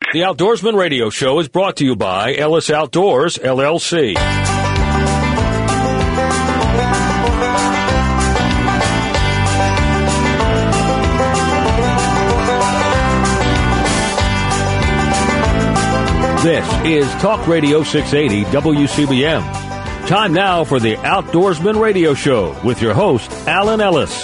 The Outdoorsman Radio Show is brought to you by Ellis Outdoors, LLC. This is Talk Radio 680 WCBM. Time now for the Outdoorsman Radio Show with your host, Alan Ellis.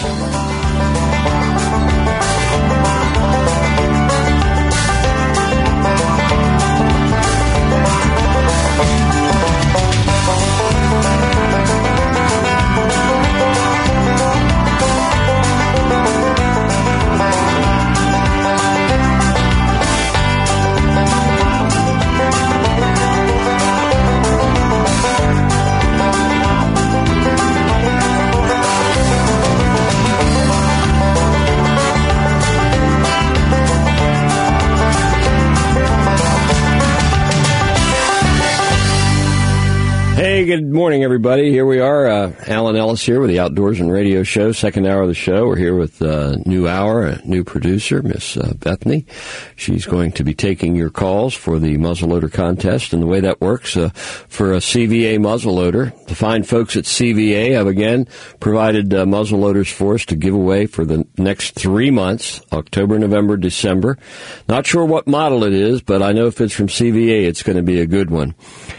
Good morning, everybody. Here we are, Alan Ellis here with the Outdoorsman Radio Show, second hour of the show. We're here with a new hour, a new producer, Miss Bethany. She's going to be taking your calls for the muzzleloader contest, and the way that works for a CVA muzzleloader. The fine folks at CVA have again provided muzzleloaders for us to give away for the next 3 months, October, November, December. Not sure what model it is, but I know if it's from CVA, it's going to be a good one.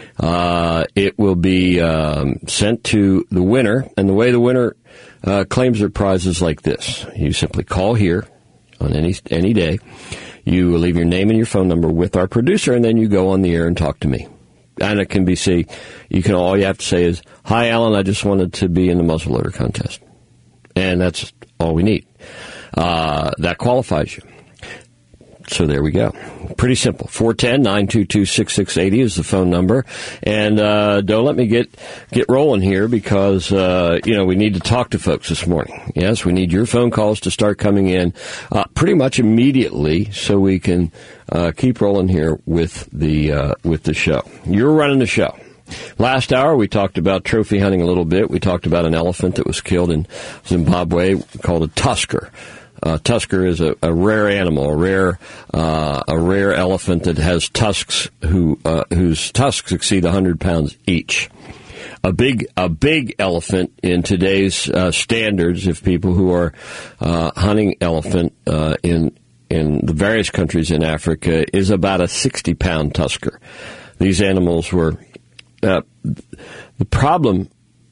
It will be sent to the winner, and the way the winner claims their prize is like this. You simply call here on any day. You leave your name and your phone number with our producer, and then you go on the air and talk to me. And it can be, all you have to say is, "Hi, Alan, I just wanted to be in the muzzleloader contest." And that's all we need. That qualifies you. So there we go. Pretty simple. 410-922-6680 is the phone number. And don't let me get rolling here because, we need to talk to folks this morning. Yes, we need your phone calls to start coming in pretty much immediately so we can keep rolling here with the show. You're running the show. Last hour, we talked about trophy hunting a little bit. We talked about an elephant that was killed in Zimbabwe called a tusker. Tusker is a rare animal, a rare elephant that has tusks whose tusks exceed 100 pounds each. A big elephant in today's standards, if people who are hunting elephant in the various countries in Africa, is about a 60-pound tusker. These animals were the problem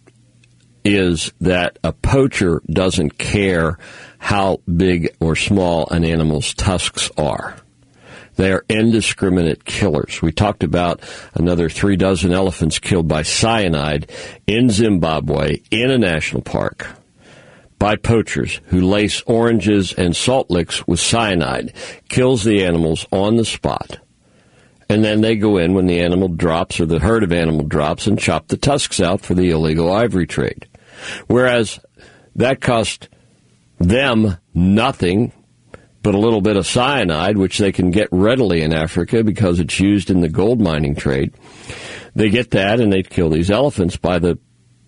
is that a poacher doesn't care how big or small an animal's tusks are. They are indiscriminate killers. We talked about another 36 elephants killed by cyanide in Zimbabwe in a national park by poachers who lace oranges and salt licks with cyanide, kills the animals on the spot. And then they go in when the animal drops or the herd of animal drops and chop the tusks out for the illegal ivory trade. Whereas that cost them nothing but a little bit of cyanide, which they can get readily in Africa because it's used in the gold mining trade. They get that and they kill these elephants by the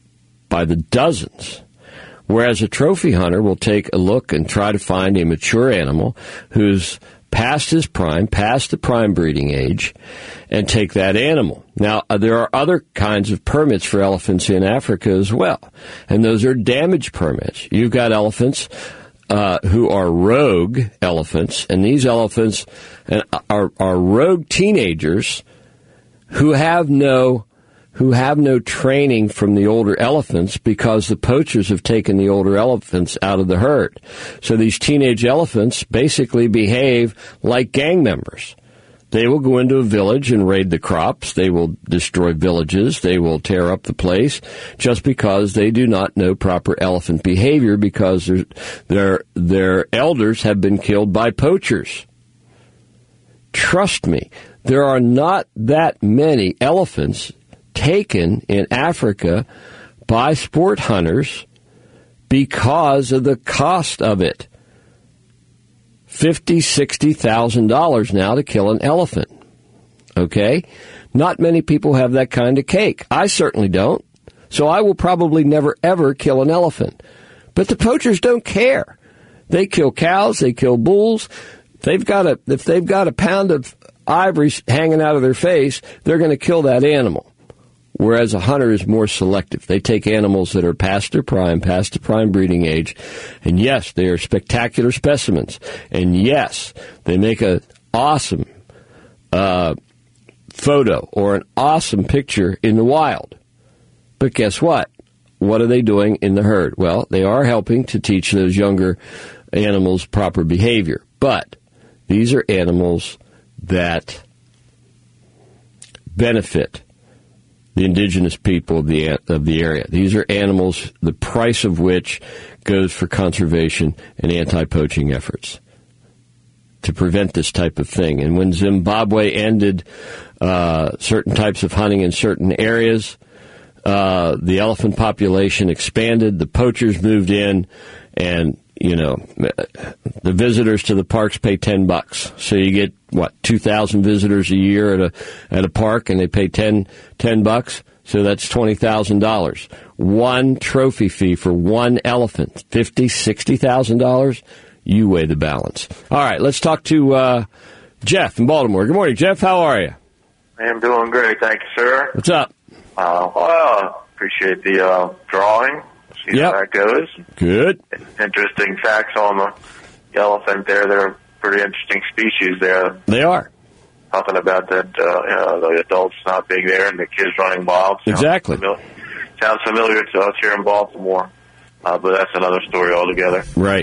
dozens. Whereas a trophy hunter will take a look and try to find a mature animal who's past his prime, past the prime breeding age, and take that animal. Now, there are other kinds of permits for elephants in Africa as well, and those are damage permits. You've got elephants who are rogue elephants, and these elephants are rogue teenagers who have no training from the older elephants because the poachers have taken the older elephants out of the herd. So these teenage elephants basically behave like gang members. They will go into a village and raid the crops. They will destroy villages. They will tear up the place just because they do not know proper elephant behavior because their elders have been killed by poachers. Trust me, there are not that many elephants taken in Africa by sport hunters because of the cost of it. $50,000, $60,000 now to kill an elephant. Okay? Not many people have that kind of cake. I certainly don't. So I will probably never, ever kill an elephant. But the poachers don't care. They kill cows. They kill bulls. If they've got a pound of ivory hanging out of their face, they're going to kill that animal. Whereas a hunter is more selective. They take animals that are past their prime, past the prime breeding age, and yes, they are spectacular specimens. And yes, they make an awesome photo or an awesome picture in the wild. But guess what? What are they doing in the herd? Well, they are helping to teach those younger animals proper behavior. But these are animals that benefit the indigenous people of the area. These are animals, the price of which goes for conservation and anti-poaching efforts to prevent this type of thing. And when Zimbabwe ended certain types of hunting in certain areas, the elephant population expanded, the poachers moved in, and the visitors to the parks pay $10. So you get 2,000 visitors a year at a park, and they pay $10. So that's $20,000. One trophy fee for one elephant, $50,000-$60,000. You weigh the balance. All right, let's talk to Jeff in Baltimore. Good morning, Jeff. How are you? I'm doing great, thank you, sir. What's up? Appreciate the drawing. See how that goes. Good. Interesting facts on the elephant there. They're a pretty interesting species there. They are. Talking about that, the adults not being there and the kids running wild. Exactly. Sounds familiar to us here in Baltimore, but that's another story altogether. Right.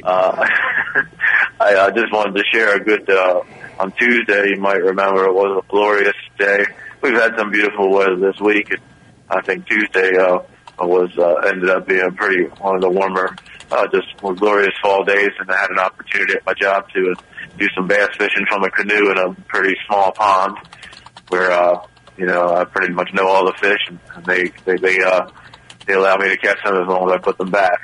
I just wanted to share a good, on Tuesday, you might remember, it was a glorious day. We've had some beautiful weather this week, and I think Tuesday ended up being one of the warmer, just more glorious fall days, and I had an opportunity at my job to do some bass fishing from a canoe in a pretty small pond, where I pretty much know all the fish, and they allow me to catch them as long as I put them back.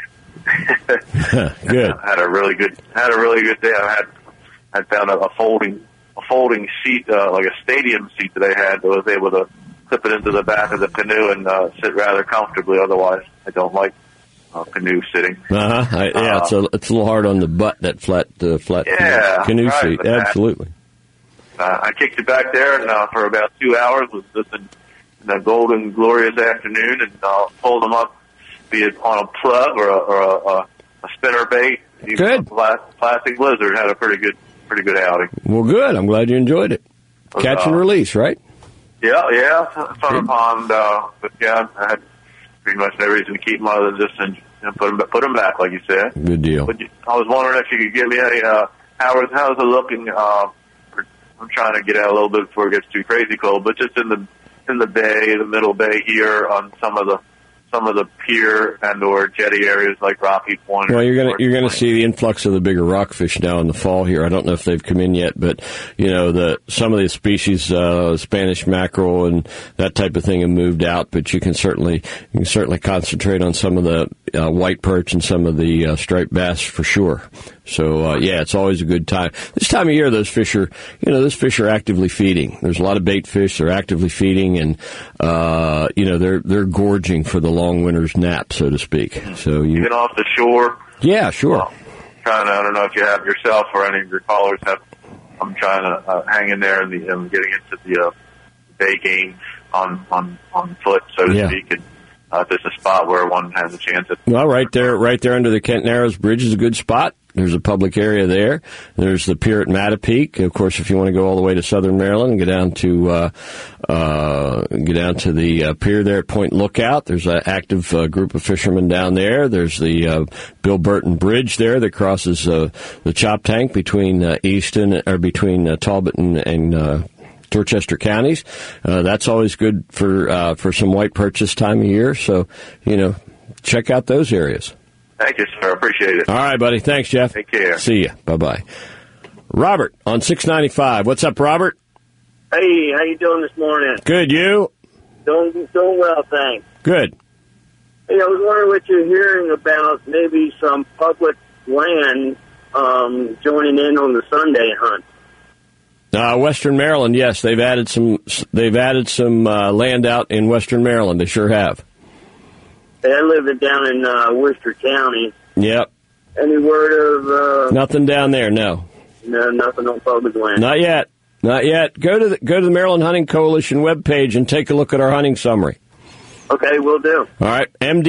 Good. Had a really good day. I found a folding seat, like a stadium seat that I had that was able to clip it into the back of the canoe and sit rather comfortably. Otherwise, I don't like canoe sitting. It's a little hard on the butt, that flat canoe seat. Absolutely. I kicked it back there, and for about 2 hours was just in a golden, glorious afternoon, and pulled them up, be it on a plug or a spinner bait. Good. Plastic Blizzard had a pretty good outing. Well, good. I'm glad you enjoyed it. Catch and release, right? Yeah. Fun pond, but yeah, I had pretty much no reason to keep them other than just put them back, like you said. Good deal. But I was wondering if you could give me any how's it looking? I'm trying to get out a little bit before it gets too crazy cold, but just in the bay, the middle bay here, on some of the pier and or jetty areas like Rocky Point. Well, you're gonna see the influx of the bigger rockfish now in the fall here. I don't know if they've come in yet, but some of the species, Spanish mackerel and that type of thing, have moved out. But you can certainly concentrate on some of the white perch and some of the striped bass for sure. So it's always a good time. This time of year, those fish are actively feeding. There's a lot of bait fish. They're actively feeding, and they're gorging for the long winter's nap, so to speak. So even off the shore. Yeah, sure. I don't know if you have yourself or any of your callers have. I'm trying to hang in there and getting into the bay game on foot, so to speak. And there's a spot where one has a chance at. Well, right there under the Kent Narrows Bridge is a good spot. There's a public area there. There's the pier at Mattapeake. Of course, if you want to go all the way to southern Maryland and get down to the pier there at Point Lookout, there's an active group of fishermen down there. There's the Bill Burton Bridge there that crosses the Choptank between between Talbot and Dorchester counties. That's always good for some white perch this time of year. So, check out those areas. Thank you, sir. Appreciate it. All right, buddy. Thanks, Jeff. Take care. See ya. Bye-bye. Robert on 695. What's up, Robert? Hey, how you doing this morning? Good. You? Doing well, thanks. Good. Hey, I was wondering what you're hearing about maybe some public land joining in on the Sunday hunt. Western Maryland, yes, they've added some land out in Western Maryland. They sure have. I live down in Worcester County. Yep. Any word of... Nothing down there, no. No, nothing on public land. Not yet. Not yet. Go to the Maryland Hunting Coalition webpage and take a look at our hunting summary. Okay, will do. All right,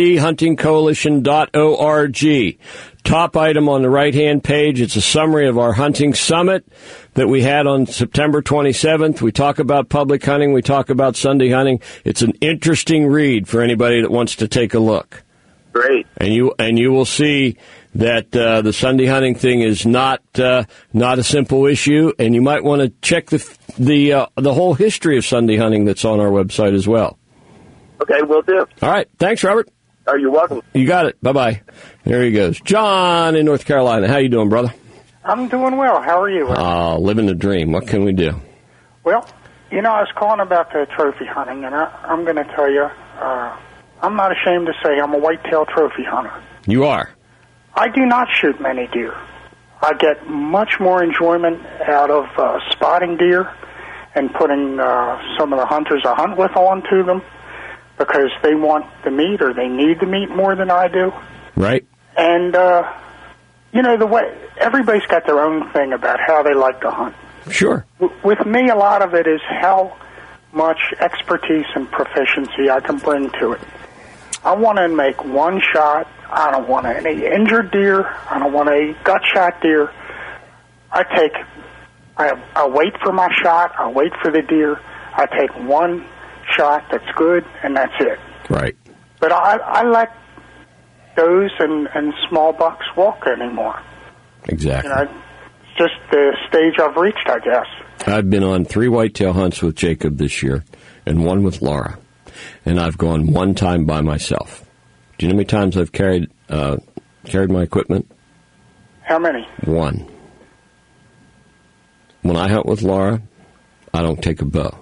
mdhuntingcoalition.org. Top item on the right-hand page, it's a summary of our hunting summit that we had on September 27th. We talk about public hunting. We talk about Sunday hunting. It's an interesting read for anybody that wants to take a look. Great. And you will see that the Sunday hunting thing is not a simple issue, and you might want to check the whole history of Sunday hunting that's on our website as well. Okay, will do. All right. Thanks, Robert. Oh, you're welcome. You got it. Bye-bye. There he goes. John in North Carolina. How you doing, brother? I'm doing well. How are you? Living the dream. What can we do? Well, I was calling about the trophy hunting, and I'm going to tell you, I'm not ashamed to say I'm a whitetail trophy hunter. You are? I do not shoot many deer. I get much more enjoyment out of spotting deer and putting some of the hunters I hunt with onto them, because they want the meat or they need the meat more than I do. Right. And, the way everybody's got their own thing about how they like to hunt. Sure. With me, a lot of it is how much expertise and proficiency I can bring to it. I want to make one shot. I don't want any injured deer. I don't want a gut shot deer. I wait for my shot. I wait for the deer. I take one shot that's good, and that's it. Right. But I let does and small bucks walk anymore. Exactly. It's just the stage I've reached, I guess. I've been on 3 whitetail hunts with Jacob this year and 1 with Laura, and I've gone 1 time by myself. Do you know how many times I've carried my equipment? How many? 1. When I hunt with Laura, I don't take a bow.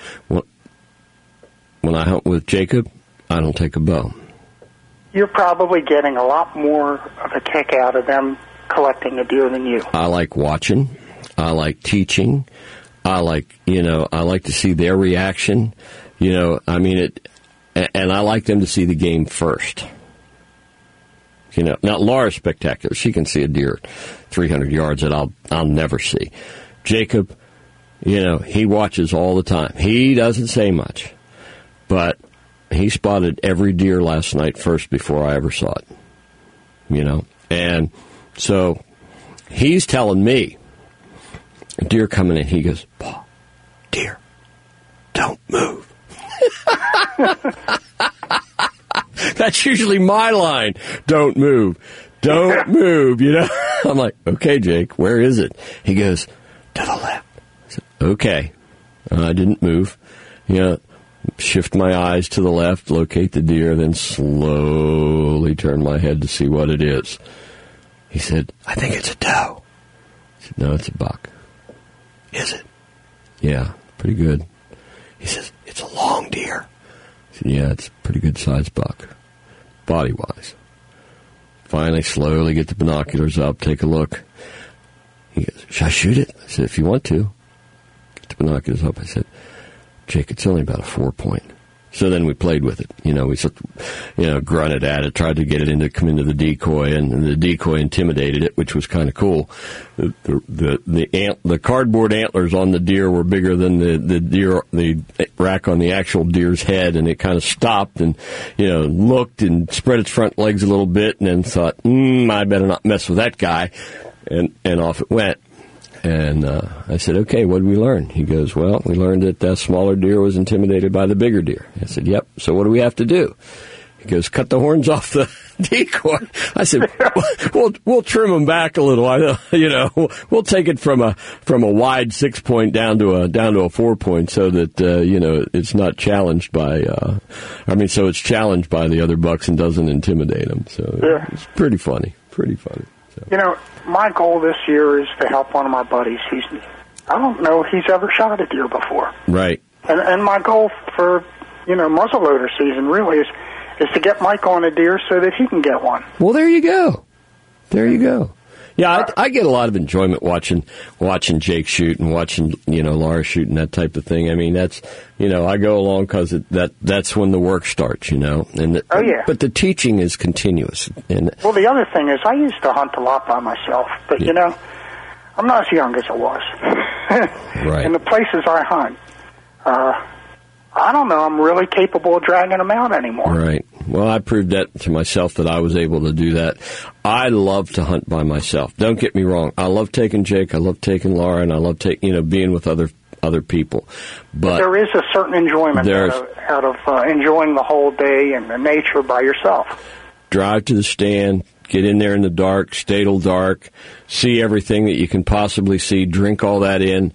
When I hunt with Jacob, I don't take a bow. You're probably getting a lot more of a kick out of them collecting a deer than you. I like watching. I like teaching. I like to see their reaction. And I like them to see the game first. Now Laura's spectacular. She can see a deer 300 yards that I'll never see. Jacob, he watches all the time. He doesn't say much. But he spotted every deer last night first before I ever saw it. And so he's telling me, a deer coming in, he goes, "Paul, deer, don't move." That's usually my line. Don't move. Don't move, I'm like, okay, Jake, where is it? He goes, to the left. I said, okay. I didn't move. Shift my eyes to the left, locate the deer, then slowly turn my head to see what it is. He said, I think it's a doe. I said, no, it's a buck. Is it? Yeah, pretty good. He says, it's a long deer. I said, yeah, it's a pretty good sized buck, body-wise. Finally, slowly get the binoculars up, take a look. He goes, should I shoot it? I said, if you want to. Get the binoculars up. I said, Jake, it's only about a 4-point. So then we played with it. We sort of, grunted at it, tried to get it come into the decoy, and the decoy intimidated it, which was kind of cool. The cardboard antlers on the deer were bigger than the rack on the actual deer's head, and it kind of stopped and, looked and spread its front legs a little bit, and then thought, I better not mess with that guy, and off it went. And I said, okay, what did we learn? He goes, well, we learned that that smaller deer was intimidated by the bigger deer. I said, yep, so what do we have to do? He goes, cut the horns off the decoy. I said, we'll trim them back a little. We'll take it from a wide 6-point down to a 4-point so that, it's not challenged by, so it's challenged by the other bucks and doesn't intimidate them. So yeah. It's pretty funny. So. My goal this year is to help one of my buddies. I don't know if he's ever shot a deer before. Right. And my goal for, muzzleloader season really is to get Mike on a deer so that he can get one. Well, there you go. Yeah, I get a lot of enjoyment watching Jake shoot and watching, Laura shoot and that type of thing. I mean, that's, I go along because that's when the work starts, And oh, yeah. But the teaching is continuous. Well, the other thing is I used to hunt a lot by myself, but, I'm not as young as I was. Right. In the places I hunt, I don't know, I'm really capable of dragging them out anymore. Right. Well, I proved that to myself that I was able to do that. I love to hunt by myself. Don't get me wrong. I love taking Jake. I love taking Laura, and I love being with other people. But there is a certain enjoyment out of enjoying the whole day and the nature by yourself. Drive to the stand, get in there in the dark, stay till dark, see everything that you can possibly see, drink all that in,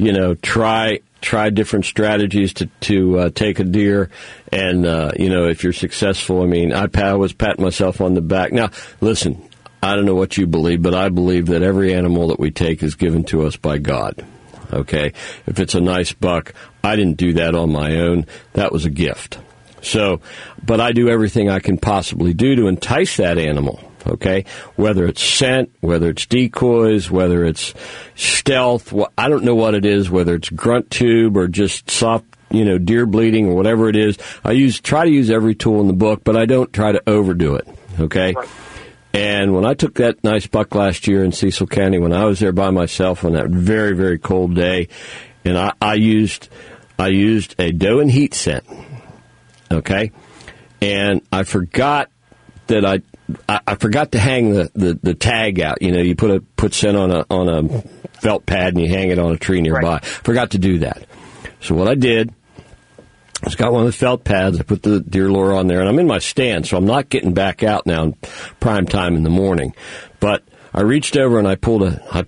try different strategies to take a deer, and if you're successful, I was patting myself on the back. Now, listen, I don't know what you believe, but I believe that every animal that we take is given to us by God. Okay? If it's a nice buck, I didn't do that on my own. That was a gift. So, but I do everything I can possibly do to entice that animal. Okay, whether it's scent, whether it's decoys, whether it's stealth, I don't know what it is, whether it's grunt tube or just soft, deer bleeding or whatever it is. I try to use every tool in the book, but I don't try to overdo it. Okay. Right. And when I took that nice buck last year in Cecil County, when I was there by myself on that very, very cold day, and I used a doe and heat scent. Okay, and I forgot that I forgot to hang the tag out. You put scent on a felt pad and you hang it on a tree nearby. Right. Forgot to do that. So what I did was got one of the felt pads. I put the deer lure on there, and I'm in my stand, so I'm not getting back out now in prime time in the morning. But I reached over and I pulled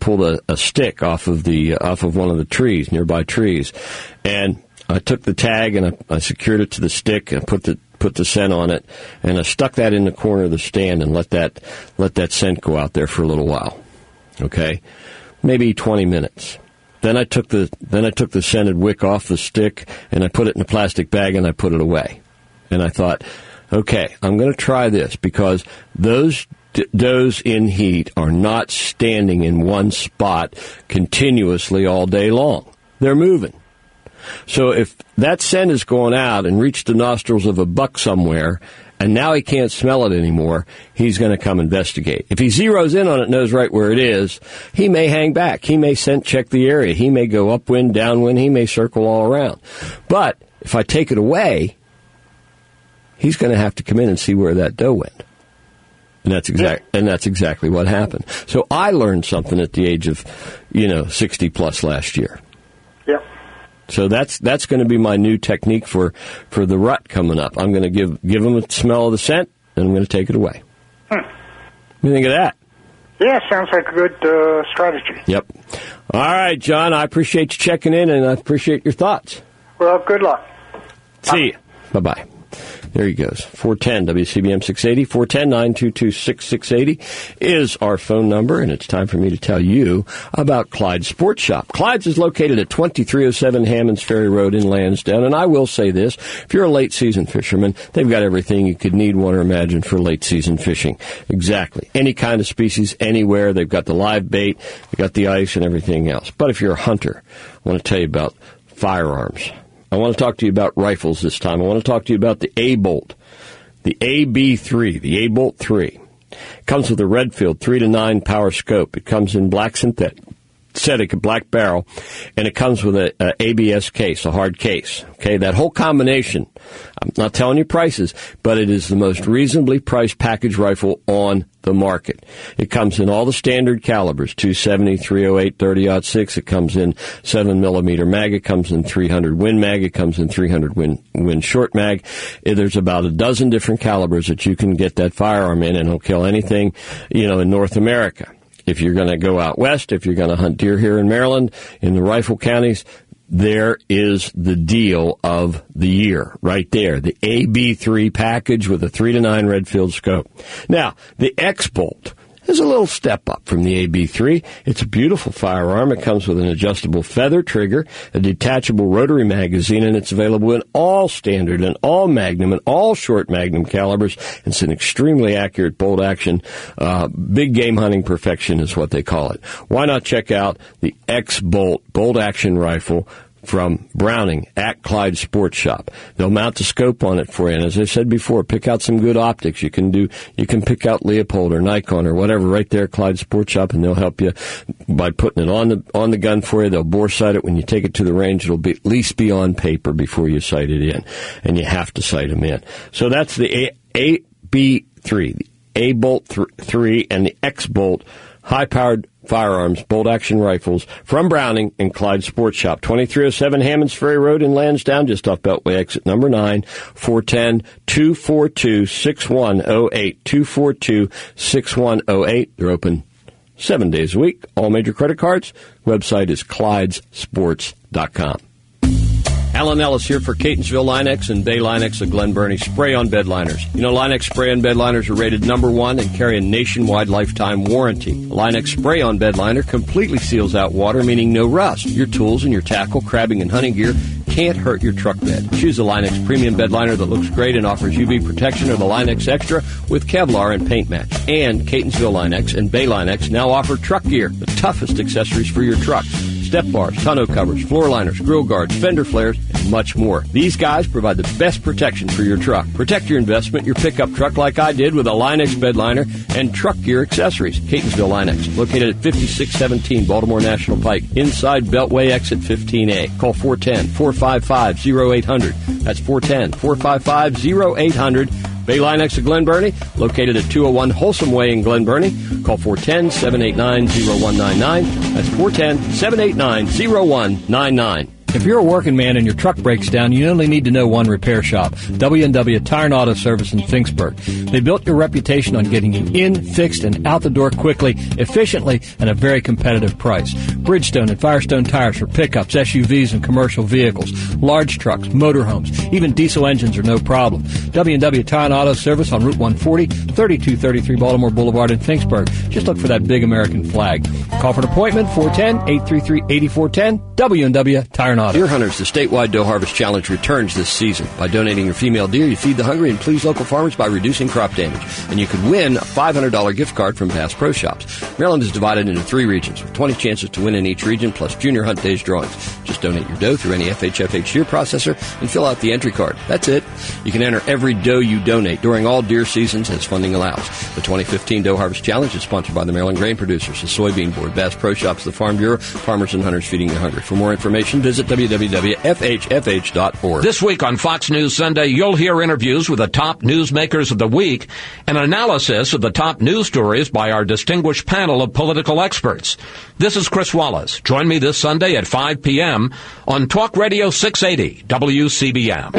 a stick off of one of the nearby trees, and I took the tag and I secured it to the stick and put the scent on it, and I stuck that in the corner of the stand and let that scent go out there for a little while. Okay, maybe 20 minutes. Then I took the scented wick off the stick and I put it in a plastic bag and I put it away. And I thought, okay, I'm going to try this because those does in heat are not standing in one spot continuously all day long. They're moving. So if that scent is going out and reached the nostrils of a buck somewhere, and now he can't smell it anymore, he's going to come investigate. If he zeroes in on it, knows right where it is, he may hang back. He may scent check the area. He may go upwind, downwind. He may circle all around. But if I take it away, he's going to have to come in and see where that doe went. And that's exactly what happened. So I learned something at the age of, 60 plus last year. Yep. So that's going to be my new technique for the rut coming up. I'm going to give them a smell of the scent, and I'm going to take it away. What do you think of that? Yeah, sounds like a good strategy. Yep. All right, John, I appreciate you checking in, and I appreciate your thoughts. Well, good luck. See you. Bye-bye. There he goes. 410 WCBM 680, 410-922-6680 is our phone number, and it's time for me to tell you about Clyde's Sports Shop. Clyde's is located at 2307 Hammonds Ferry Road in Lansdowne, and I will say this, if you're a late-season fisherman, they've got everything you could need, want, or imagine for late-season fishing. Exactly. Any kind of species, anywhere. They've got the live bait, they've got the ice, and everything else. But if you're a hunter, I want to tell you about firearms. I want to talk to you about rifles this time. I want to talk to you about the A-Bolt, the AB3, the A-Bolt 3. It comes with a Redfield 3-9 power scope. It comes in black synthetic, a black barrel, and it comes with a ABS case, a hard case. Okay, that whole combination, I'm not telling you prices, but it is the most reasonably priced package rifle on the market. It comes in all the standard calibers, 270, 308, 30-06. It comes in 7mm mag. It comes in 300 Win mag. It comes in 300 Win short mag. There's about a dozen different calibers that you can get that firearm in, and it'll kill anything, in North America. If you're going to go out west, if you're going to hunt deer here in Maryland, in the rifle counties, there is the deal of the year right there. The AB3 package with a 3-9 Redfield scope. Now, the X-Bolt is a little step up from the AB3. It's a beautiful firearm. It comes with an adjustable feather trigger, a detachable rotary magazine, and it's available in all standard and all magnum and all short magnum calibers. It's an extremely accurate bolt action. Big game hunting perfection is what they call it. Why not check out the X-Bolt bolt action rifle from Browning at Clyde Sports Shop. They'll mount the scope on it for you. And as I said before, pick out some good optics. You can pick out Leopold or Nikon or whatever right there at Clyde Sports Shop, and they'll help you by putting it on the gun for you. They'll bore sight it. When you take it to the range, it'll at least be on paper before you sight it in. And you have to sight them in. So that's the AB3, the A-Bolt 3 and the X-Bolt high-powered firearms, bolt-action rifles from Browning and Clyde Sports Shop. 2307 Hammonds Ferry Road in Lansdowne, just off Beltway exit number 9, 410-242-6108, 242-6108. They're open 7 days a week. All major credit cards. Website is ClydesSports.com. Alan Ellis here for Catonsville Line-X and Bay Line-X of Glen Burnie spray-on bed liners. You know, Line-X spray-on bed liners are rated #1 and carry a nationwide lifetime warranty. Line-X spray-on bed liner completely seals out water, meaning no rust. Your tools and your tackle, crabbing, and hunting gear can't hurt your truck bed. Choose the Line-X premium bed liner that looks great and offers UV protection, or the Line-X Extra with Kevlar and paint match. And Catonsville Line-X and Bay Line-X now offer truck gear, the toughest accessories for your truck. Step bars, tonneau covers, floor liners, grill guards, fender flares, and much more. These guys provide the best protection for your truck. Protect your investment, your pickup truck, like I did with a Line-X bed liner and truck gear accessories. Catonsville Line-X, located at 5617 Baltimore National Pike, inside Beltway exit 15A. Call 410-455-0800. That's 410-455-0800. Bay Line-X of Glen Burnie, located at 201 Wholesome Way in Glen Burnie. Call 410-789-0199. That's 410-789-0199. If you're a working man and your truck breaks down, you only need to know one repair shop, W&W Tire and Auto Service in Finksburg. They built your reputation on getting you in, fixed, and out the door quickly, efficiently, and a very competitive price. Bridgestone and Firestone tires for pickups, SUVs, and commercial vehicles, large trucks, motorhomes, even diesel engines are no problem. W&W Tire and Auto Service on Route 140, 3233 Baltimore Boulevard in Finksburg. Just look for that big American flag. Call for an appointment, 410-833-8410, W&W Tire and Auto. Deer Hunters, the statewide doe harvest challenge returns this season. By donating your female deer, you feed the hungry and please local farmers by reducing crop damage. And you could win a $500 gift card from Bass Pro Shops. Maryland is divided into 3 regions with 20 chances to win in each region, plus Junior Hunt Days drawings. Just donate your doe through any FHFH deer processor and fill out the entry card. That's it. You can enter every doe you donate during all deer seasons as funding allows. The 2015 Doe Harvest Challenge is sponsored by the Maryland Grain Producers, the Soybean Board, Bass Pro Shops, the Farm Bureau, Farmers and Hunters Feeding the Hungry. For more information, visit www.fhfh.org. This week on Fox News Sunday, you'll hear interviews with the top newsmakers of the week and analysis of the top news stories by our distinguished panel of political experts. This is Chris Wallace. Join me this Sunday at 5 p.m. on Talk Radio 680 WCBM.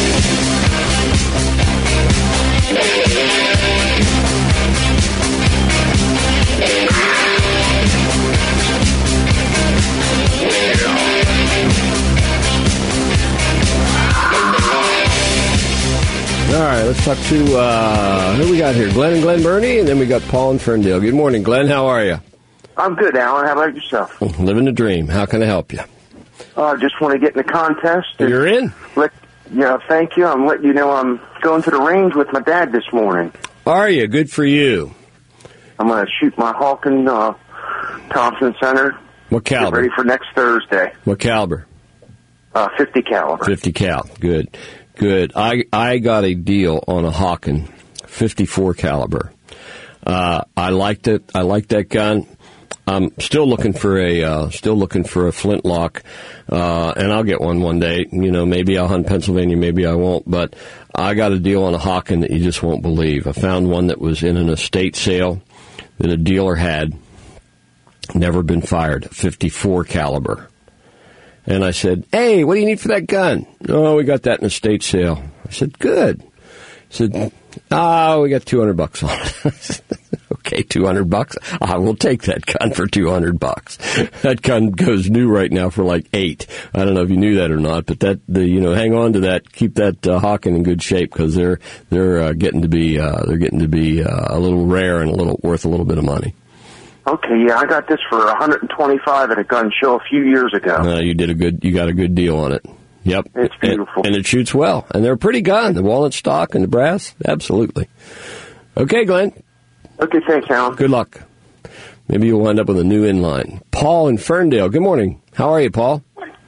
All right, let's talk to, who we got here? Glenn and Glen Burnie, and then we got Paul and Ferndale. Good morning, Glenn. How are you? I'm good, Alan. How about yourself? Living the dream. How can I help you? I just want to get in the contest. You're in? Thank you. I'm letting you know I'm going to the range with my dad this morning. Are you? Good for you. I'm going to shoot my Hawken Thompson Center. What caliber? Get ready for next Thursday. What caliber? 50 caliber. 50 cal. Good. I got a deal on a Hawken 54 caliber. I liked it. I like that gun. I'm still looking for a flintlock, and I'll get one day. You know, maybe I'll hunt Pennsylvania, maybe I won't. But I got a deal on a Hawken that you just won't believe. I found one that was in an estate sale that a dealer had, never been fired, 54 caliber. And I said, "Hey, what do you need for that gun?" "Oh, we got that in a estate sale." I said, "Good." He said, we got $200 on it. Okay, $200. I will take that gun for $200. That gun goes new right now for like $8. I don't know if you knew that or not, but hang on to that. Keep that Hawken in good shape because they're getting to be a little rare and worth a little bit of money. Okay, yeah, I got this for $125 at a gun show a few years ago. You got a good deal on it. Yep. It's beautiful. And it shoots well. And they're a pretty gun. The walnut stock and the brass, absolutely. Okay, Glenn. Okay, thanks, Alan. Good luck. Maybe you'll wind up with a new inline. Paul in Ferndale. Good morning. How are you, Paul? Good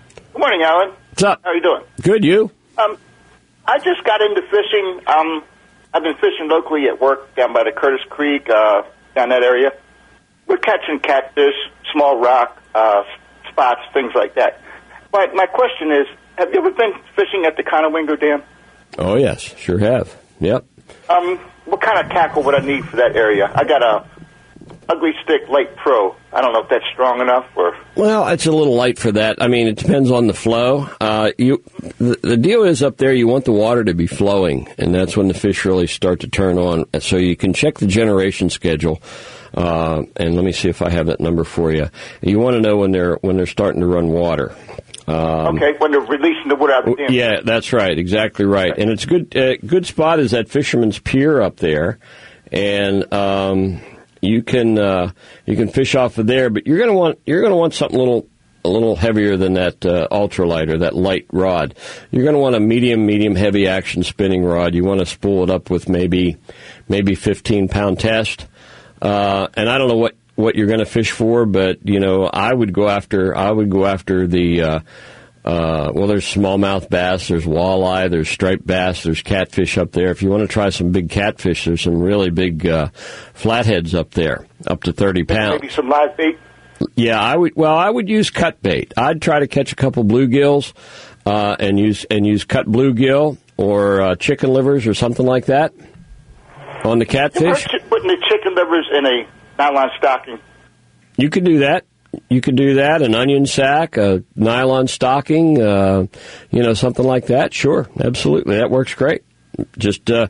morning, Alan. What's up? How are you doing? Good, you? I just got into fishing. I've been fishing locally at work down by the Curtis Creek, down that area. We're catching catfish, small rock, spots, things like that. But my question is, have you ever been fishing at the Conowingo Dam? Oh, yes, sure have. Yep. What kind of tackle would I need for that area? I got a Ugly Stick Light Pro. I don't know if that's strong enough or... Well, it's a little light for that. I mean, it depends on the flow. The deal is up there, you want the water to be flowing, and that's when the fish really start to turn on. So you can check the generation schedule, and let me see if I have that number for you. You want to know when they're starting to run water. Okay, when they're releasing the wood out of the dam. Yeah, that's right, exactly right. Okay. And it's good spot is that Fisherman's Pier up there, and you can fish off of there, but you're gonna want something a little heavier than that ultralight or that light rod. You're gonna want a medium heavy action spinning rod. You want to spool it up with maybe 15-pound test. And I don't know what you're going to fish for, but I would go after the there's smallmouth bass, there's walleye, there's striped bass, there's catfish up there. If you want to try some big catfish, there's some really big flatheads up there, up to 30 pounds. Maybe some live bait. Yeah, I would use cut bait. I'd try to catch a couple bluegills and use cut bluegill or chicken livers or something like that on the catfish. Putting the chicken livers in a nylon stocking. You could do that. An onion sack, a nylon stocking, something like that. Sure, absolutely. That works great. Just, do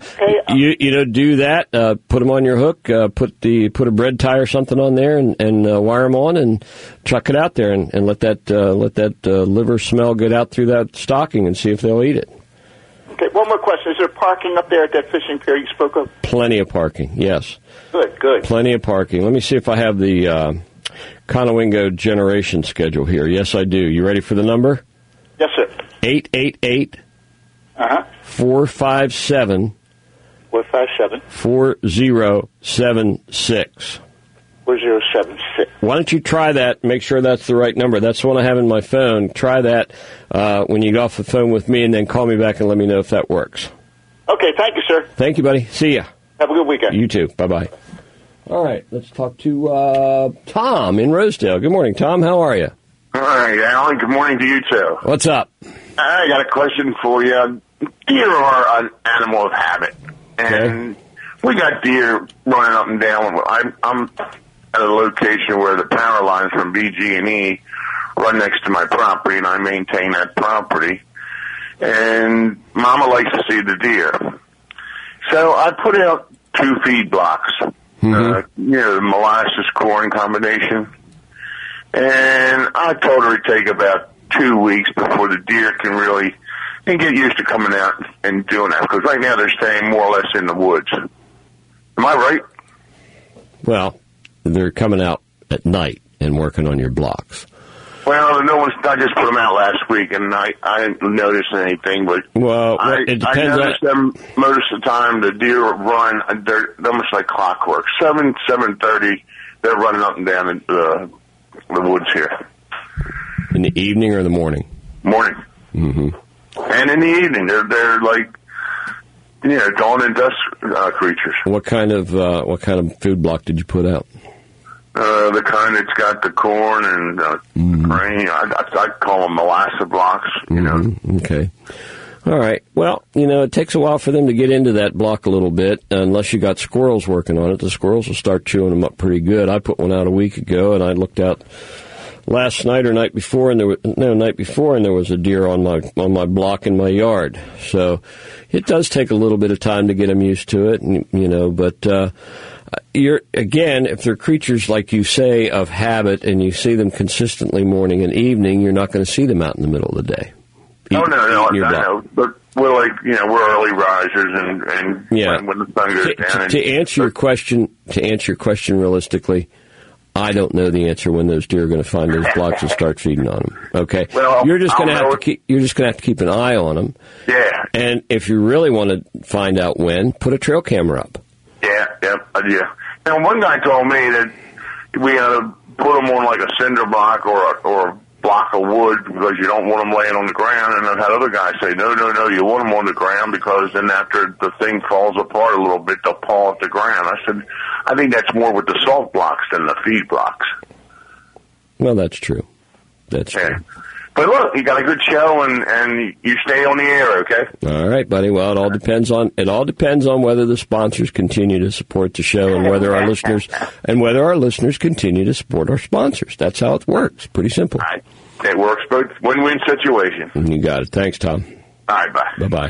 that, put them on your hook, put a bread tie or something on there and wire them on and chuck it out there and let that liver smell get out through that stocking and see if they'll eat it. Okay, one more question. Is there parking up there at that fishing pier you spoke of? Plenty of parking, yes. Good. Plenty of parking. Let me see if I have the Conowingo generation schedule here. Yes, I do. You ready for the number? Yes, sir. 888 457 4076. 4076. Why don't you try that? Make sure that's the right number. That's the one I have in my phone. Try that when you get off the phone with me, and then call me back and let me know if that works. Okay, thank you, sir. Thank you, buddy. See ya. Have a good weekend. You too. Bye-bye. All right, let's talk to Tom in Rosedale. Good morning, Tom. How are you? All right, Alan. Good morning to you, too. What's up? I got a question for you. Deer are an animal of habit, and we got deer running up and down. I'm at a location where the power lines from BG&E run next to my property, and I maintain that property. And Mama likes to see the deer. So I put out 2 feed blocks, the molasses corn combination. And I told her it'd take about 2 weeks before the deer can really get used to coming out and doing that. Because right now they're staying more or less in the woods. Am I right? Well, they're coming out at night and working on your blocks. Well, I just put them out last week, and I didn't notice anything. But it depends. I noticed them most of the time. The deer run; they're almost like clockwork. 7:30, they're running up and down the woods here. In the evening or the morning? Morning. Mm-hmm. And in the evening, they're like dawn and dusk creatures. What kind of food block did you put out? The kind that's got the corn and grain. I call them molasses blocks, Okay. All right. Well, it takes a while for them to get into that block a little bit, unless you got squirrels working on it. The squirrels will start chewing them up pretty good. I put one out a week ago, and I looked out last night or night before, and there was a deer on my block in my yard. So it does take a little bit of time to get them used to it, but if they're creatures, like you say, of habit, and you see them consistently morning and evening, you're not going to see them out in the middle of the day. No, I know. But we're we're early risers, and when the sun goes down. To answer your question realistically, I don't know the answer when those deer are going to find those blocks and start feeding on them. Okay, well, you're just going to have to keep an eye on them. Yeah. And if you really want to find out when, put a trail camera up. Yeah. Now, one guy told me that we ought to put them on like a cinder block or a block of wood because you don't want them laying on the ground. And I've had other guys say, no, you want them on the ground because then after the thing falls apart a little bit, they'll paw at the ground. I said, I think that's more with the salt blocks than the feed blocks. Well, that's true. That's true. But look, you got a good show, and you stay on the air, okay? All right, buddy. Well, it all depends on whether the sponsors continue to support the show and whether our listeners continue to support our sponsors. That's how it works. Pretty simple. All right. It works both win-win situation. You got it. Thanks, Tom. All right, bye. Bye-bye.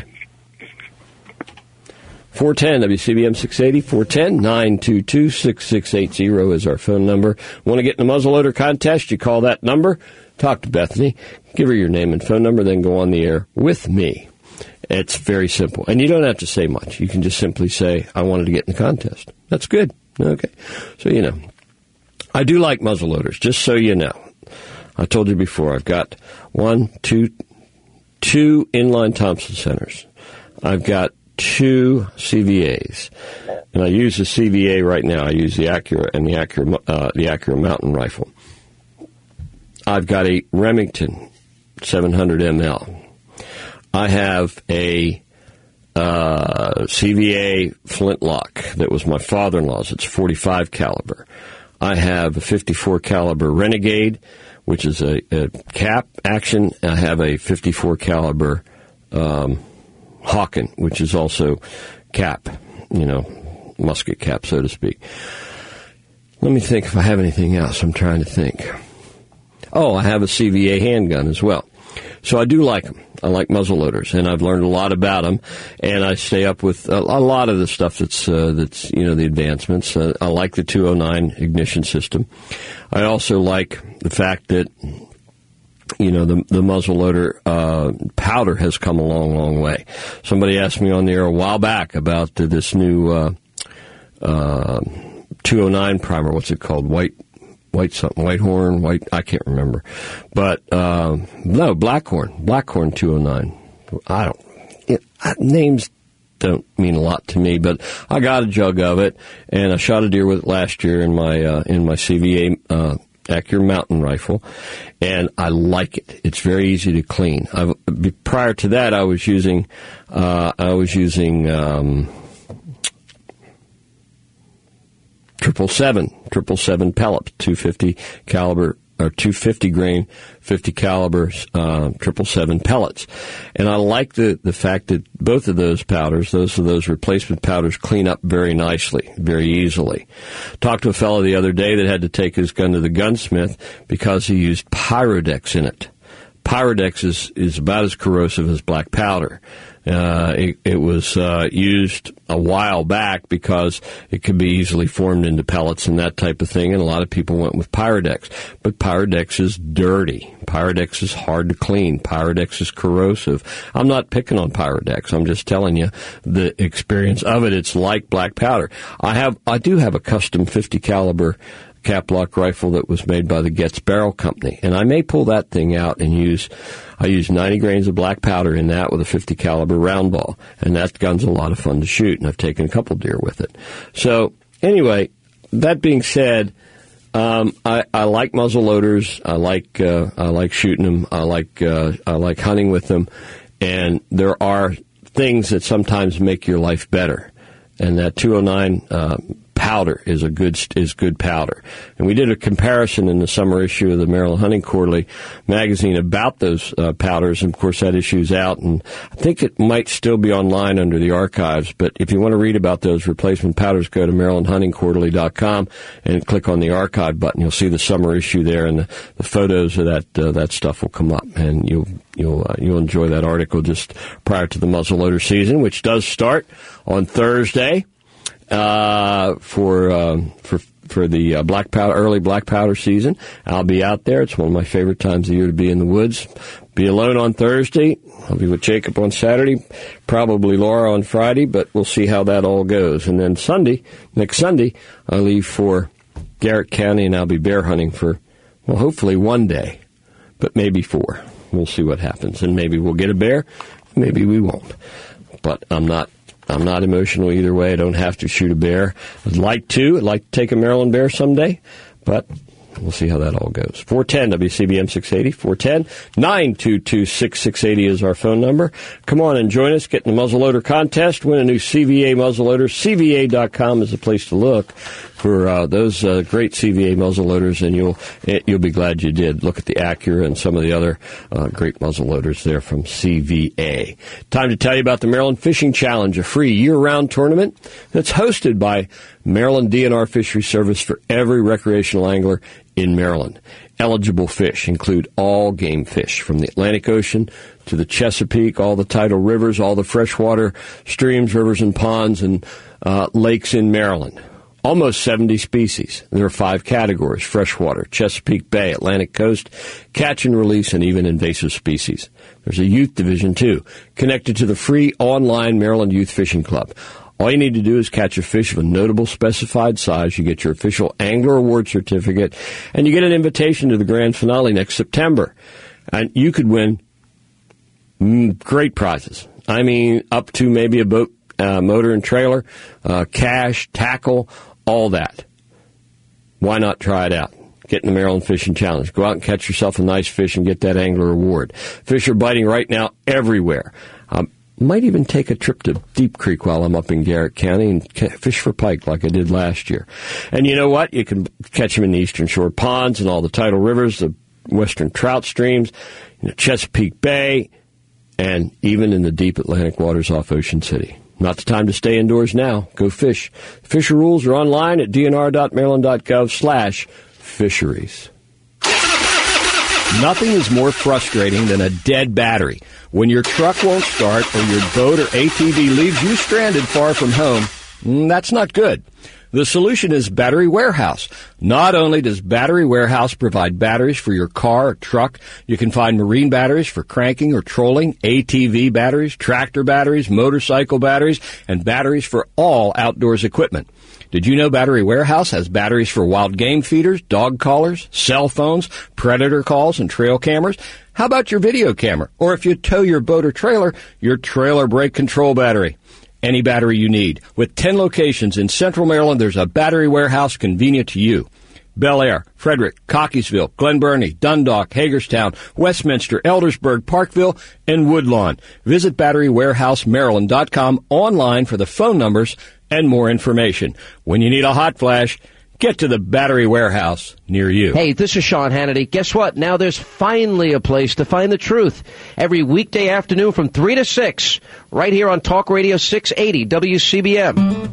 410 WCBM 680, 410-922-6680 is our phone number. Want to get in the muzzleloader contest? You call that number. Talk to Bethany, give her your name and phone number, then go on the air with me. It's very simple. And you don't have to say much. You can just simply say, I wanted to get in the contest. That's good. Okay. So, I do like muzzleloaders, just so you know. I told you before, I've got two inline Thompson centers. I've got 2 CVAs. And I use the CVA right now. I use the Accura and the Accura Mountain Rifle. I've got a Remington 700 ml. I have a CVA flintlock that was my father-in-law's. It's 45 caliber. I have a 54 caliber Renegade, which is a cap action. I have a 54 caliber Hawken, which is also cap, musket cap, so to speak. Let me think if I have anything else. I'm trying to think. Oh, I have a CVA handgun as well. So I do like them. I like muzzleloaders, and I've learned a lot about them, and I stay up with a lot of the stuff that's the advancements. I like the 209 ignition system. I also like the fact that, the muzzleloader powder has come a long, long way. Somebody asked me on the air a while back about this new 209 primer. What's it called? Whitehorn, I can't remember. But, no, Blackhorn 209. Names don't mean a lot to me, but I got a jug of it, and I shot a deer with it last year in my CVA, Accura Mountain Rifle, and I like it. It's very easy to clean. Prior to that, I was using 777 pellets, 250 caliber or 250 grain, 50 caliber 777 pellets. And I like the fact that both of those powders, those replacement powders, clean up very nicely, very easily. Talked to a fellow the other day that had to take his gun to the gunsmith because he used Pyrodex in it. Pyrodex is about as corrosive as black powder. It was used a while back because it could be easily formed into pellets and that type of thing, and a lot of people went with Pyrodex. But Pyrodex is dirty. Pyrodex is hard to clean. Pyrodex is corrosive. I'm not picking on Pyrodex. I'm just telling you the experience of it. It's like black powder. I do have a custom 50 caliber cap-lock rifle that was made by the Getz Barrel Company, and I may pull that thing out and use 90 grains of black powder in that with a 50 caliber round ball, and that gun's a lot of fun to shoot, and I've taken a couple deer with it. So anyway, that being said, I like muzzle loaders. I like shooting them. I like hunting with them, and there are things that sometimes make your life better, and that 209 powder is good powder. And we did a comparison in the summer issue of the Maryland Hunting Quarterly magazine about those powders, and of course that issue's out, and I think it might still be online under the archives, but if you want to read about those replacement powders, go to MarylandHuntingQuarterly.com and click on the archive button. You'll see the summer issue there, and the photos of that stuff will come up, and you'll enjoy that article just prior to the muzzleloader season, which does start on Thursday. For the black powder, early black powder season. I'll be out there. It's one of my favorite times of the year to be in the woods. Be alone on Thursday. I'll be with Jacob on Saturday, probably Laura on Friday, but we'll see how that all goes. And then next Sunday, I leave for Garrett County, and I'll be bear hunting for, well, hopefully one day, but maybe 4. We'll see what happens. And maybe we'll get a bear, maybe we won't. But I'm not emotional either way. I don't have to shoot a bear. I'd like to take a Maryland bear someday, but We'll see how that all goes. 410 WCBM 680, 410-922-6680 is our phone number. Come on and join us. Get in the muzzleloader contest. Win a new CVA muzzleloader. CVA.com is the place to look for those great CVA muzzleloaders, and you'll be glad you did. Look at the Acura and some of the other great muzzleloaders there from CVA. Time to tell you about the Maryland Fishing Challenge, a free year-round tournament that's hosted by Maryland DNR Fishery Service for every recreational angler in Maryland. Eligible fish include all game fish from the Atlantic Ocean to the Chesapeake, all the tidal rivers, all the freshwater streams, rivers, and ponds and lakes in Maryland. Almost 70 species. There are 5 categories: freshwater, Chesapeake Bay, Atlantic Coast, catch and release, and even invasive species. There's a youth division, too, connected to the free online Maryland Youth Fishing Club. All you need to do is catch a fish of a notable specified size. You get your official Angler Award certificate, and you get an invitation to the grand finale next September. And you could win great prizes. I mean, up to maybe a boat, motor and trailer, cash, tackle, all that. Why not try it out? Get in the Maryland Fishing Challenge. Go out and catch yourself a nice fish and get that Angler Award. Fish are biting right now everywhere. Might even take a trip to Deep Creek while I'm up in Garrett County and fish for pike like I did last year. And you know what? You can catch them in the Eastern Shore ponds and all the tidal rivers, the western trout streams, Chesapeake Bay, and even in the deep Atlantic waters off Ocean City. Not the time to stay indoors now. Go fish. Fisher rules are online at dnr.maryland.gov/fisheries. Nothing is more frustrating than a dead battery. When your truck won't start or your boat or ATV leaves you stranded far from home, that's not good. The solution is Battery Warehouse. Not only does Battery Warehouse provide batteries for your car or truck, you can find marine batteries for cranking or trolling, ATV batteries, tractor batteries, motorcycle batteries, and batteries for all outdoors equipment. Did you know Battery Warehouse has batteries for wild game feeders, dog collars, cell phones, predator calls, and trail cameras? How about your video camera? Or if you tow your boat or trailer, your trailer brake control battery. Any battery you need. With 10 locations in Central Maryland, there's a Battery Warehouse convenient to you. Bel Air, Frederick, Cockeysville, Glen Burnie, Dundalk, Hagerstown, Westminster, Eldersburg, Parkville, and Woodlawn. Visit BatteryWarehouseMaryland.com online for the phone numbers and more information. When you need a hot flash, get to the Battery Warehouse near you. Hey, this is Sean Hannity. Guess what? Now there's finally a place to find the truth. Every weekday afternoon from 3 to 6, right here on Talk Radio 680 WCBM.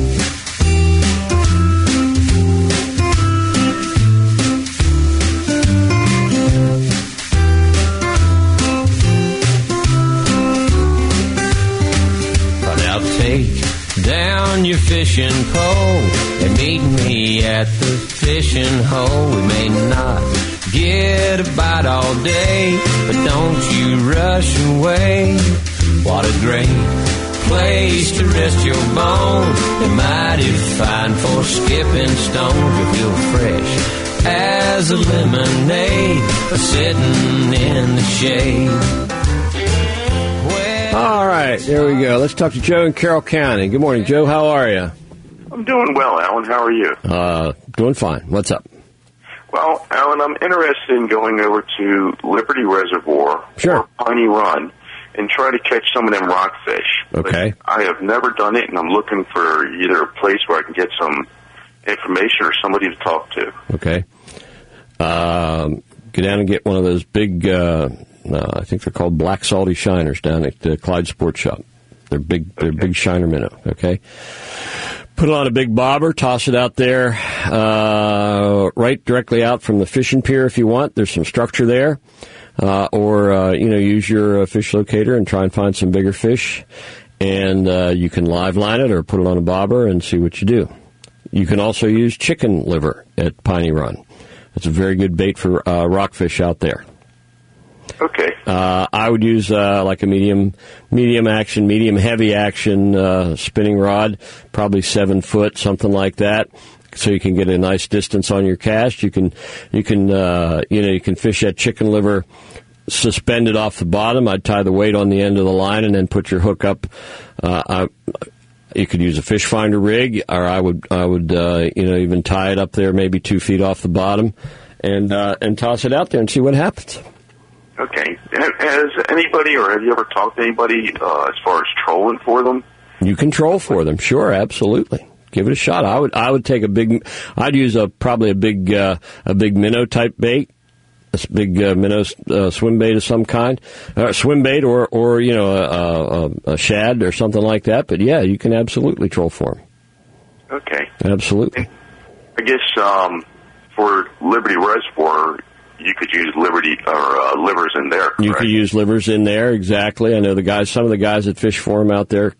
Down your fishing pole and meet me at the fishing hole. We may not get a bite all day, but don't you rush away. What a great place to rest your bones. And mighty fine for skipping stones. You feel fresh as a lemonade sitting in the shade. All right, there we go. Let's talk to Joe in Carroll County. Good morning, Joe. How are you? I'm doing well, Alan. How are you? Doing fine. What's up? Well, Alan, I'm interested in going over to Liberty Reservoir or Piney Run and try to catch some of them rockfish. Okay. But I have never done it, and I'm looking for either a place where I can get some information or somebody to talk to. Okay. Go down and get one of those big... I think they're called black salty shiners down at the Clyde Sports Shop. They're big shiner minnow, okay? Put on a big bobber, toss it out there, right directly out from the fishing pier if you want. There's some structure there. Or use your fish locator and try and find some bigger fish. And you can live line it or put it on a bobber and see what you do. You can also use chicken liver at Piney Run. It's a very good bait for rockfish out there. Okay. I would use like a medium action, medium heavy action spinning rod, probably 7 foot, something like that, so you can get a nice distance on your cast. You can fish that chicken liver suspended off the bottom. I'd tie the weight on the end of the line and then put your hook up. You could use a fish finder rig, or I would even tie it up there maybe 2 feet off the bottom and toss it out there and see what happens. Okay. Has anybody, or have you ever talked to anybody as far as trolling for them? You can troll for them, sure, absolutely. Give it a shot. I would take I'd use probably a big minnow type bait, a big minnow swim bait of some kind, swim bait or a shad or something like that. But yeah, you can absolutely troll for them. Okay. Absolutely. I guess for Liberty Reservoir, you could use livers in there. Correct? You could use livers in there, exactly. I know some of the guys that fish for them out there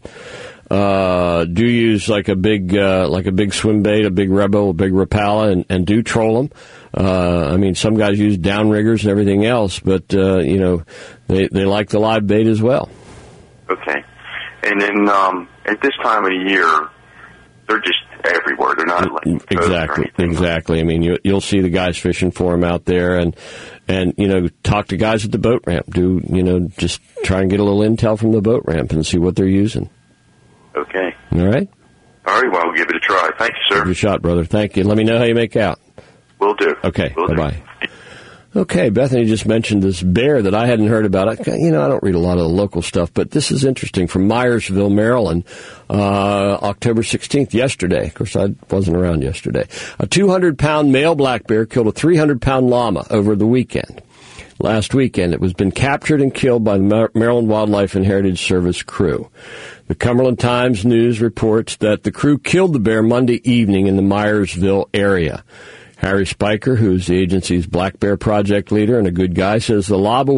do use like a big swim bait, a big Rebel, a big Rapala, and do troll them. I mean, some guys use downriggers and everything else, but they like the live bait as well. Okay. And then at this time of the year, they're just everywhere. They're not like exactly. I mean, you'll see the guys fishing for them out there, and talk to guys at the boat ramp. Just try and get a little intel from the boat ramp and see what they're using. Okay. All right. All right. Well, we'll give it a try. Thank you, sir. Give it a shot, brother. Thank you. Let me know how you make out. Will do. Okay. Bye-bye. Okay, Bethany just mentioned this bear that I hadn't heard about. I don't read a lot of the local stuff, but this is interesting. From Myersville, Maryland, October 16th, yesterday. Of course, I wasn't around yesterday. A 200-pound male black bear killed a 300-pound llama over the weekend. Last weekend, it was been captured and killed by the Maryland Wildlife and Heritage Service crew. The Cumberland Times News reports that the crew killed the bear Monday evening in the Myersville area. Harry Spiker, who's the agency's Black Bear Project leader and a good guy, says the llama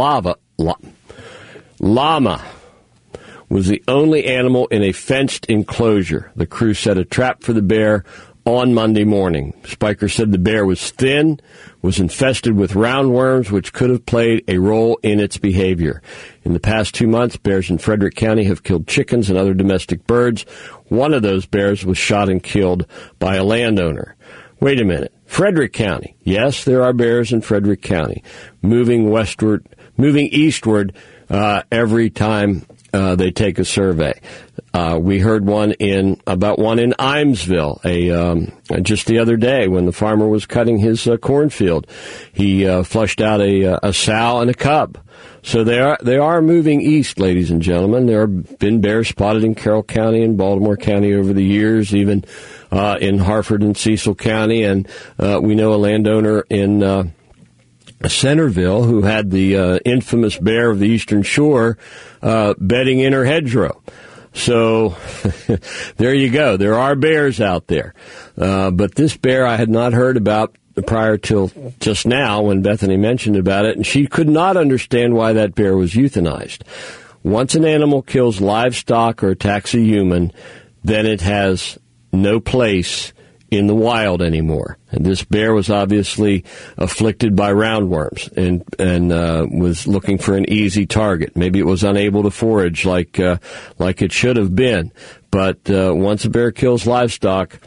was the only animal in a fenced enclosure. The crew set a trap for the bear on Monday morning. Spiker said the bear was thin, was infested with roundworms, which could have played a role in its behavior. In the past 2 months, bears in Frederick County have killed chickens and other domestic birds. One of those bears was shot and killed by a landowner. Wait a minute. Frederick County. Yes, there are bears in Frederick County. Moving eastward every time they take a survey. We heard about one in Imesville, just the other day when the farmer was cutting his cornfield. He flushed out a sow and a cub. So they are moving east, ladies and gentlemen. There have been bears spotted in Carroll County and Baltimore County over the years, even in Harford and Cecil County. And we know a landowner in Centerville who had the infamous bear of the Eastern Shore bedding in her hedgerow. So there you go. There are bears out there. But this bear I had not heard about prior till just now when Bethany mentioned about it, and she could not understand why that bear was euthanized. Once an animal kills livestock or attacks a human, then it has no place in the wild anymore. And this bear was obviously afflicted by roundworms and was looking for an easy target. Maybe it was unable to forage like it should have been. But once a bear kills livestock,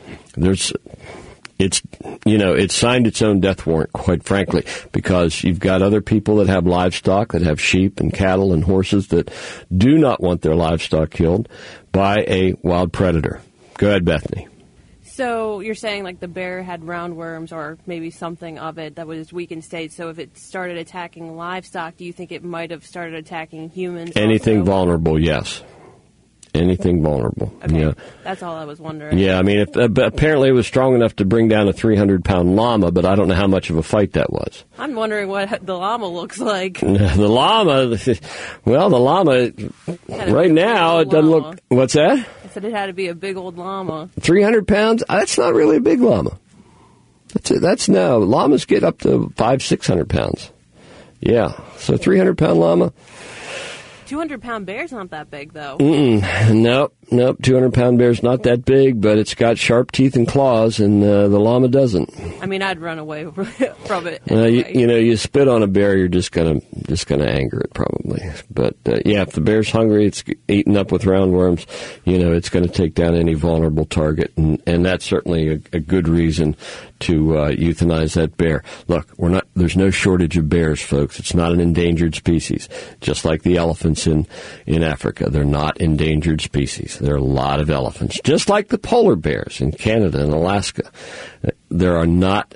it's signed its own death warrant, quite frankly, because you've got other people that have livestock, that have sheep and cattle and horses that do not want their livestock killed by a wild predator. Go ahead, Bethany. So you're saying like the bear had roundworms or maybe something of it that was weak in state. So if it started attacking livestock, do you think it might have started attacking humans? Anything also? Vulnerable, yes. Anything vulnerable. Okay, yeah. That's all I was wondering. Yeah, I mean, apparently it was strong llama to bring down a 300-pound llama, but I don't know how much of a fight that was. I'm wondering what the llama looks like. The llama right now, it doesn't look... What's that? I said it had to be a big old llama. 300 pounds? That's not really a big llama. Llamas get up to 500-600 pounds. Yeah, so 300-pound llama... 200-pound bear's not that big, though. Nope. 200-pound bear's not that big, but it's got sharp teeth and claws, and the llama doesn't. I mean, I'd run away from it. Anyway. You spit on a bear, you're just gonna anger it probably. But if the bear's hungry, it's eaten up with roundworms. It's going to take down any vulnerable target, and that's certainly a good reason to euthanize that bear. Look, there's no shortage of bears, folks. It's not an endangered species, just like the elephant elephants in Africa. They're not endangered species. There are a lot of elephants, just like the polar bears in Canada and Alaska. There are not,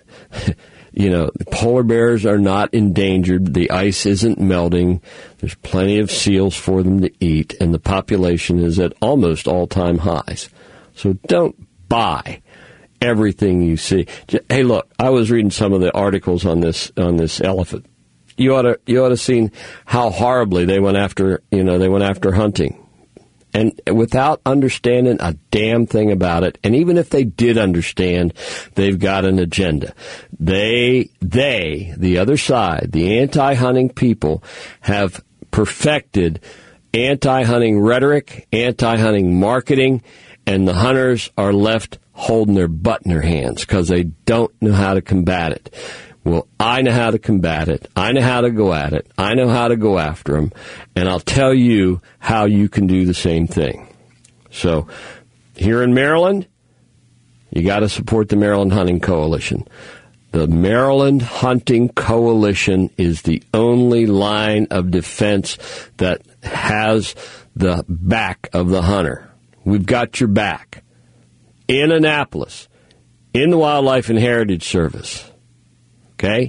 polar bears are not endangered. The ice isn't melting. There's plenty of seals for them to eat, and the population is at almost all-time highs. So don't buy everything you see. Hey, look, I was reading some of the articles on this elephant. You ought to seen how horribly they went after hunting, and without understanding a damn thing about it. And even if they did understand, they've got an agenda. The other side, the anti-hunting people, have perfected anti-hunting rhetoric, anti-hunting marketing, and the hunters are left holding their butt in their hands because they don't know how to combat it. Well, I know how to combat it. I know how to go at it. I know how to go after them. And I'll tell you how you can do the same thing. So here in Maryland, you got to support the Maryland Hunting Coalition. The Maryland Hunting Coalition is the only line of defense that has the back of the hunter. We've got your back. In Annapolis, in the Wildlife and Heritage Service. Okay?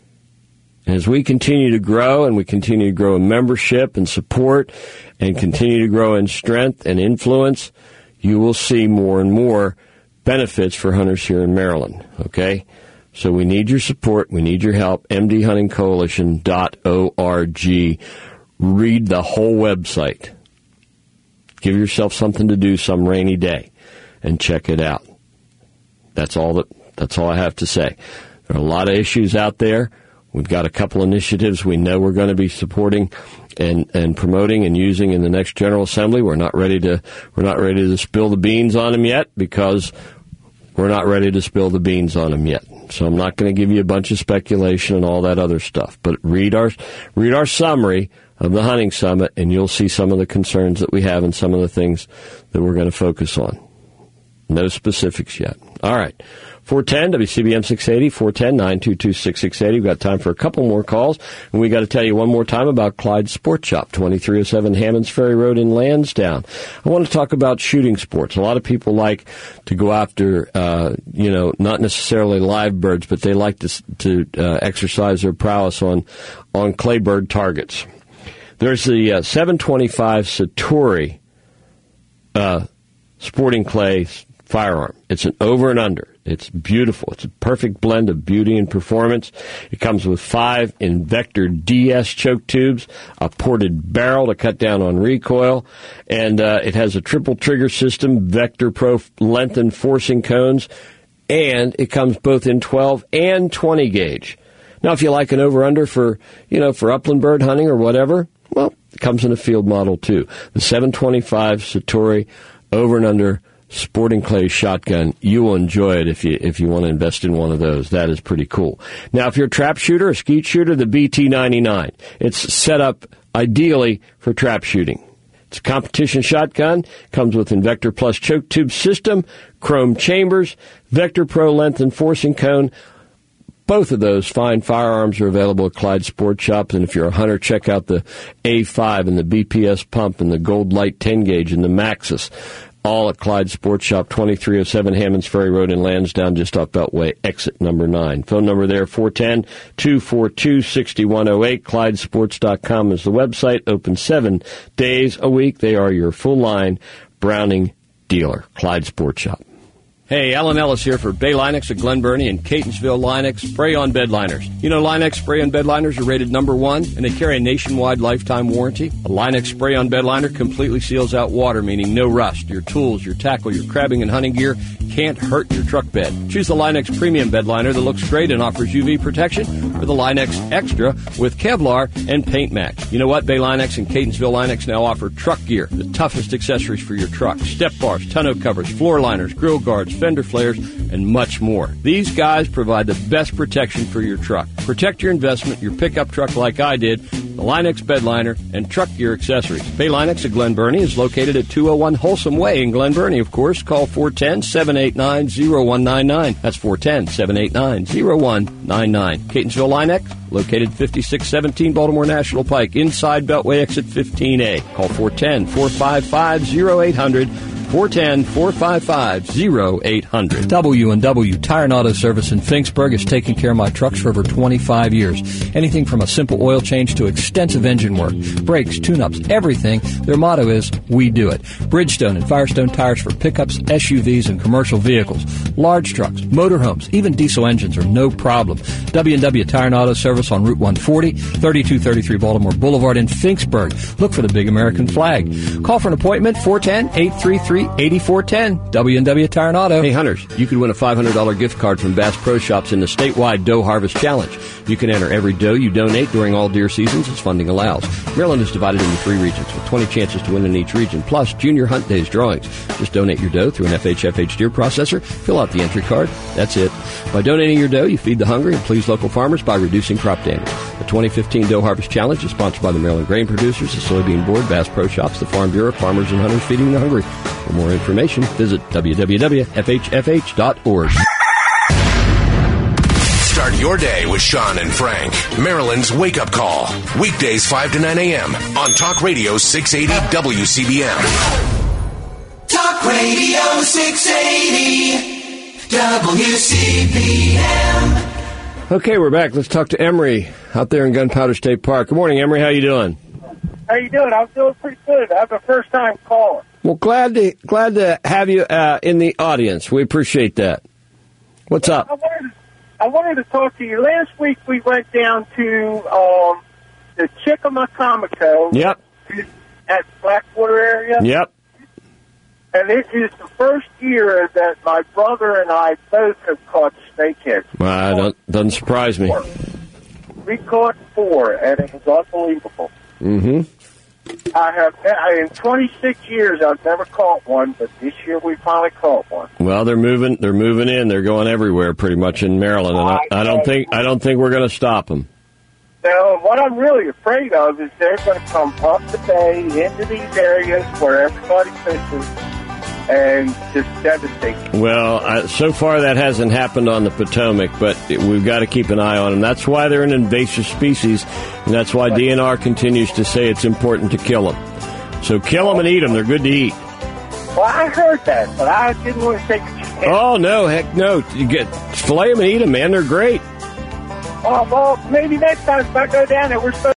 As we continue to grow, and we continue to grow in membership and support, and continue to grow in strength and influence, you will see more and more benefits for hunters here in Maryland. Okay? So we need your support. We need your help. mdhuntingcoalition.org. Read the whole website. Give yourself something to do some rainy day and check it out. That's all I have to say. There are a lot of issues out there. We've got a couple initiatives we know we're going to be supporting and promoting and using in the next General Assembly. We're not ready to spill the beans on them yet because we're not ready to spill the beans on them yet. So I'm not going to give you a bunch of speculation and all that other stuff. But read our summary of the Hunting Summit, and you'll see some of the concerns that we have and some of the things that we're going to focus on. No specifics yet. All right. 410 WCBM 680, 410-922-6680. We've got time for a couple more calls. And we got to tell you one more time about Clyde Sports Shop, 2307 Hammonds Ferry Road in Lansdowne. I want to talk about shooting sports. A lot of people like to go after, not necessarily live birds, but they like to exercise their prowess on clay bird targets. There's the 725 Satori sporting clay firearm. It's an over and under. It's beautiful. It's a perfect blend of beauty and performance. It comes with 5 Invector DS choke tubes, a ported barrel to cut down on recoil, and it has a triple trigger system, Vector Pro lengthened forcing cones, and it comes both in 12 and 20 gauge. Now, if you like an over-under for upland bird hunting or whatever, well, it comes in a field model too. The 725 Satori over and under sporting clay shotgun. You will enjoy it if you want to invest in one of those. That is pretty cool. Now, if you're a trap shooter, a skeet shooter, the BT99. It's set up ideally for trap shooting. It's a competition shotgun. Comes with Invector Plus choke tube system, chrome chambers, Vector Pro lengthened forcing cone. Both of those fine firearms are available at Clyde Sports Shop. And if you're a hunter, check out the A5 and the BPS pump and the Gold Light 10 gauge and the Maxus. All at Clyde Sports Shop, 2307 Hammonds Ferry Road in Lansdowne, just off Beltway, exit number 9. Phone number there, 410-242-6108. ClydeSports.com is the website. Open 7 days a week. They are your full-line Browning dealer, Clyde Sports Shop. Hey, Alan Ellis here for Bay Linux of Glen Burnie and Catonsville Linux spray-on bed liners. You know Linux spray-on bed liners are rated number 1, and they carry a nationwide lifetime warranty. A Linux spray-on bed liner completely seals out water, meaning no rust. Your tools, your tackle, your crabbing and hunting gear can't hurt your truck bed. Choose the Linux Premium bed liner that looks great and offers UV protection, or the Linux Extra with Kevlar and Paint Max. You know what? Bay Linux and Catonsville Linux now offer truck gear, the toughest accessories for your truck. Step bars, tonneau covers, floor liners, grill guards, fender flares, and much more. These guys provide the best protection for your truck. Protect your investment, your pickup truck like I did. The the Line-X bed liner, and truck gear accessories. Bay Line-X of Glen Burnie is located at 201 Wholesome Way in Glen Burnie, of course. Call 410-789-0199. That's 410-789-0199. Catonsville Line-X, located 5617 Baltimore National Pike, inside Beltway exit 15A. Call 410-455-0800. 410-455-0800. W&W Tire and Auto Service in Finksburg has taken care of my trucks for over 25 years. Anything from a simple oil change to extensive engine work, brakes, tune-ups, everything. Their motto is, we do it. Bridgestone and Firestone tires for pickups, SUVs, and commercial vehicles. Large trucks, motorhomes, even diesel engines are no problem. W&W Tire and Auto Service on Route 140, 3233 Baltimore Boulevard in Finksburg. Look for the big American flag. Call for an appointment, 410-833-8410. W&W Tire and Auto. Hey, hunters, you could win a $500 gift card from Bass Pro Shops in the statewide Doe Harvest Challenge. You can enter every doe you donate during all deer seasons as funding allows. Maryland is divided into 3 regions with 20 chances to win in each region, plus Junior Hunt Days drawings. Just donate your doe through an FHFH deer processor, fill out the entry card. That's it. By donating your doe, you feed the hungry and please local farmers by reducing crop damage. The 2015 Doe Harvest Challenge is sponsored by the Maryland Grain Producers, the Soybean Board, Bass Pro Shops, the Farm Bureau, Farmers and Hunters Feeding the Hungry. For more information, visit www.fhfh.org. Start your day with Sean and Frank. Maryland's Wake Up Call. Weekdays 5 to 9 a.m. on Talk Radio 680 WCBM. Talk Radio 680 WCBM. Okay, we're back. Let's talk to Emery out there in Gunpowder State Park. Good morning, Emery. How you doing? How you doing? I'm doing pretty good. I'm a first-time caller. Well, glad to have you in the audience. We appreciate that. What's up? I wanted to talk to you. Last week we went down to the Chickamaucomico. Yep. At Blackwater area. Yep. And it is the first year that my brother and I both have caught snakeheads. Well, doesn't surprise me. We caught 4, and it was unbelievable. Mm-hmm. In 26 years, I've never caught one, but this year we finally caught one. Well, they're moving in. They're going everywhere, pretty much in Maryland, and I don't think we're going to stop them. Now, what I'm really afraid of is they're going to come up the bay into these areas where everybody fishes and just devastate. Well, so far that hasn't happened on the Potomac, but we've got to keep an eye on them. That's why they're an invasive species, and that's why DNR continues to say it's important to kill them. So kill them and eat them. They're good to eat. Well, I heard that, but I didn't want to take a chance. Oh, no, heck no. You fillet them and eat them, man. They're great. Well, maybe next time if I go down there, we're supposed